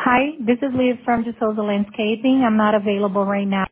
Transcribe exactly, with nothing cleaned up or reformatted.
Hi, this is Liz from DeSouza Landscaping. I'm not available right now.